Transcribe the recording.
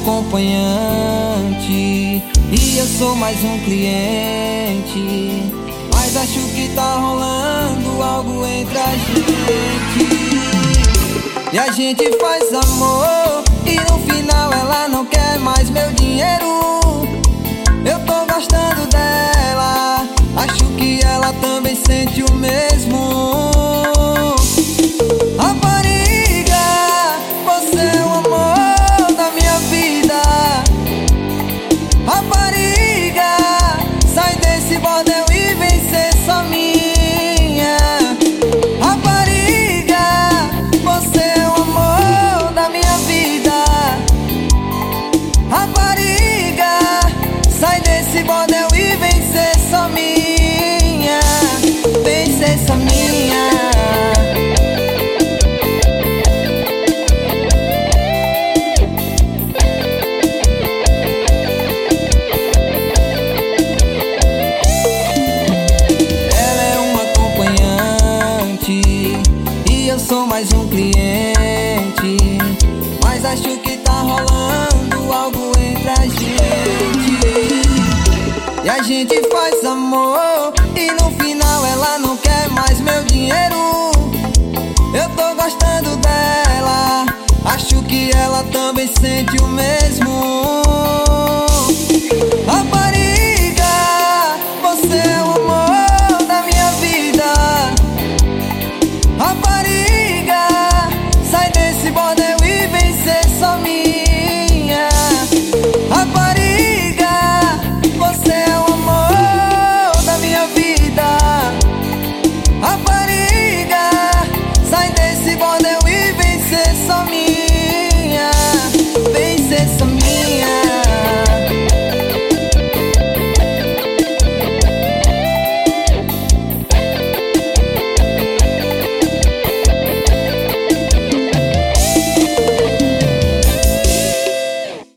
acompanhante e eu sou mais um cliente, mas acho que tá rolando algo entre a gente. E a gente faz amor e no final ela não quer mais meu dinheiro. Eu tô gostando dela, acho que ela também sente o mesmo. Rapariga, você é o amor da minha vida. Rapariga, sai desse bordel e vem ser só minha. Rapariga, você é o amor da minha vida. Rapariga, sai desse bordel e vem ser só minha. Vem ser só minha. Eu sou mais um cliente, mas acho que tá rolando algo entre a gente. E a gente faz amor e no final ela não quer mais meu dinheiro. Eu tô gostando dela, acho que ela também sente o mesmo.